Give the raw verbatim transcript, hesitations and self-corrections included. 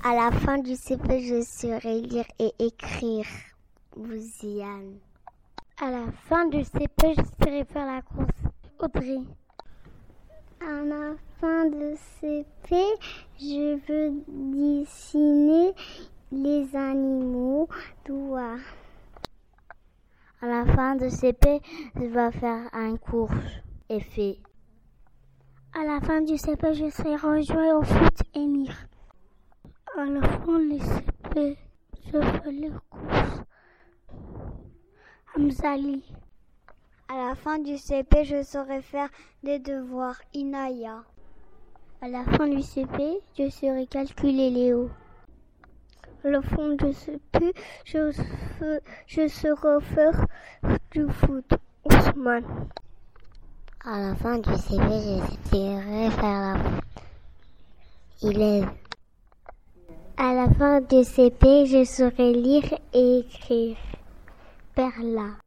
À la fin du C P, je saurai lire et écrire. Bouziane. À la fin du C P, je saurai faire la course. Audrey. À la fin du C P, je veux dessiner les animaux dehors. À la fin du C P, je vais faire un cours et fait. À la fin du C P, je serai rejouer au foot et lire. À la fin du C P, je fais les courses. Hamzali. À la fin du C P, je saurai faire des devoirs. Inaya. À la fin du C P, je saurai calculer Léo. À la fin du C P, je, je saurai faire du foot. Ousmane. À la fin du C P, je saurai faire la foot. Élève. À la fin du C P, je saurai lire et écrire. Perla.